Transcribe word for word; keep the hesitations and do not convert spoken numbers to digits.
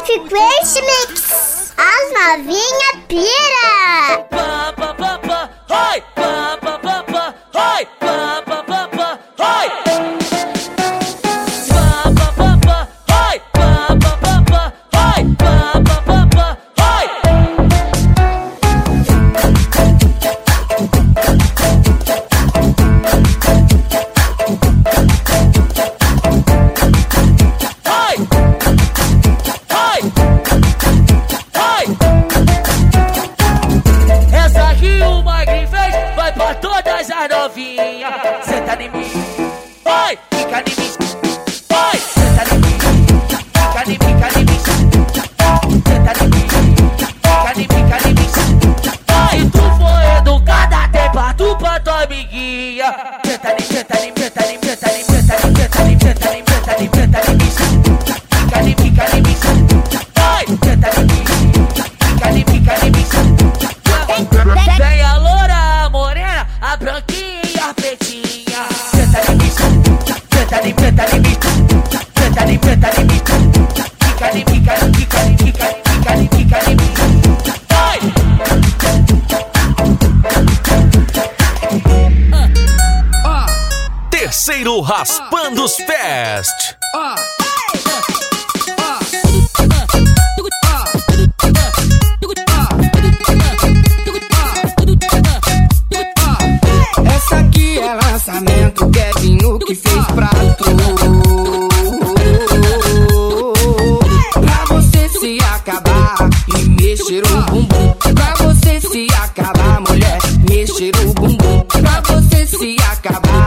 Frequency Mix. As novinha pira. Pa pa pa pa, oi, pa pa pa pa, oi, pa pa pa pa, oi. Pa pa pa pa, oi, pa pa pa pa, oi, pa pa pa pa, oi. Essa aqui o Magri fez, vai pra todas as novinhas. Senta em mim, oi, fica em mim, oi, senta em mim, fica em mim, fica em mim, senta em mim, fica em mim, fica em mim. Se tu for educada, tem pra tu pra tua amiguinha. Senta em mim, senta em mim, senta em mim, senta em mim, senta em mim, senta em mim, senta em mim, senta em mim, senta em mim, fica em mim, fica em mim, oi, senta em mim, fica em mim, fica em mim. Tem a loura, a morena, a branquinha e a pretinha. Senta em mim, senta em mim, senta em mim, senta em mim, senta em mim, fica em mim, fica em mim, fica em mim, fica em mim, fica em mim. Terceiro Raspando os Fest. Essa aqui é lançamento, Kevinho que fez pra tu. Pra você se acabar e mexer o bumbum. Pra você se acabar, mulher, mexer o bumbum. Pra você se acabar